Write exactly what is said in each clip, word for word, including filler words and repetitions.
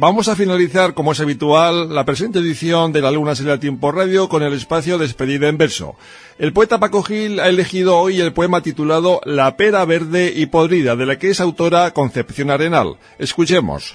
Vamos a finalizar, como es habitual, la presente edición de La Luna Sale al Tiempo Radio con el espacio Despedida en verso. El poeta Paco Gil ha elegido hoy el poema titulado La pera verde y podrida, de la que es autora Concepción Arenal. Escuchemos.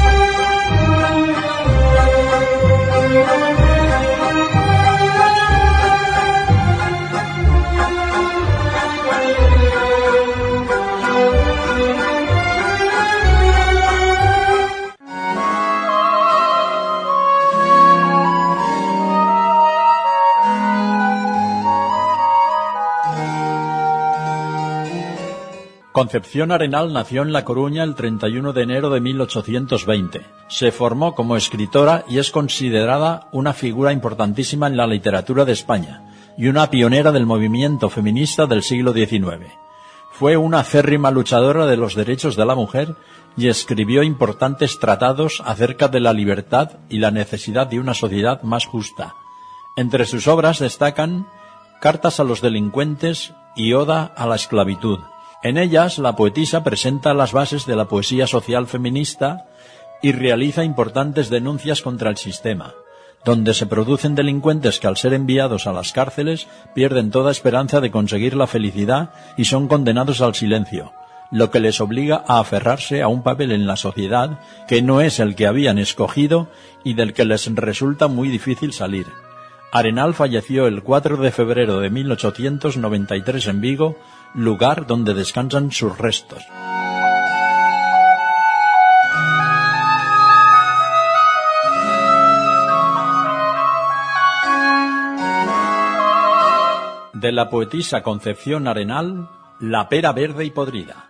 Concepción Arenal nació en La Coruña el treinta y uno de enero de mil ochocientos veinte. Se formó como escritora y es considerada una figura importantísima en la literatura de España y una pionera del movimiento feminista del siglo diecinueve. Fue una acérrima luchadora de los derechos de la mujer y escribió importantes tratados acerca de la libertad y la necesidad de una sociedad más justa. Entre sus obras destacan Cartas a los delincuentes y Oda a la esclavitud. En ellas, la poetisa presenta las bases de la poesía social feminista y realiza importantes denuncias contra el sistema, donde se producen delincuentes que al ser enviados a las cárceles pierden toda esperanza de conseguir la felicidad y son condenados al silencio, lo que les obliga a aferrarse a un papel en la sociedad que no es el que habían escogido y del que les resulta muy difícil salir. Arenal falleció el cuatro de febrero de mil ochocientos noventa y tres en Vigo, lugar donde descansan sus restos. De la poetisa Concepción Arenal, La pera verde y podrida.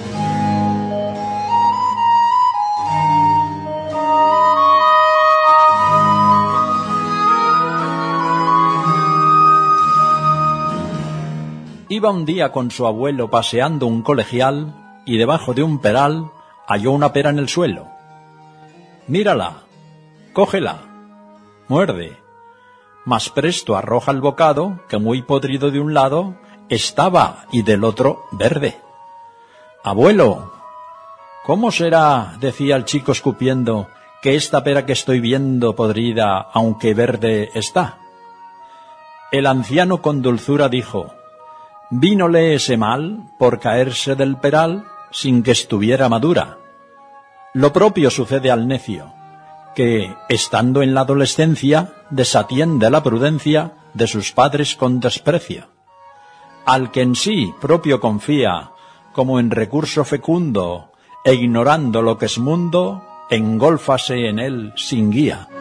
Iba un día con su abuelo paseando un colegial y debajo de un peral halló una pera en el suelo. Mírala, cógela, muerde. Mas presto arroja el bocado, que muy podrido de un lado estaba y del otro verde. Abuelo, ¿cómo será, decía el chico escupiendo, que esta pera que estoy viendo podrida, aunque verde está? El anciano con dulzura dijo: vínole ese mal por caerse del peral sin que estuviera madura. Lo propio sucede al necio, que, estando en la adolescencia, desatiende la prudencia de sus padres con desprecio. Al que en sí propio confía, como en recurso fecundo, e ignorando lo que es mundo, engólfase en él sin guía.